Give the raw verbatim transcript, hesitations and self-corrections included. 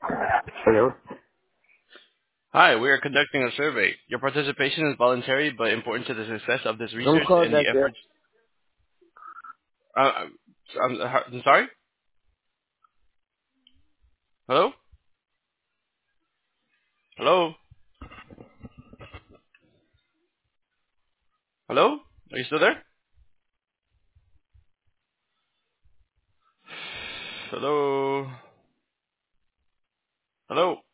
Hello? Hi, we are conducting a survey. Your participation is voluntary but important to the success of this Don't research call and the back there. efforts. Uh, I'm, I'm sorry? Hello? Hello? Hello? Are you still there? Hello? Hello?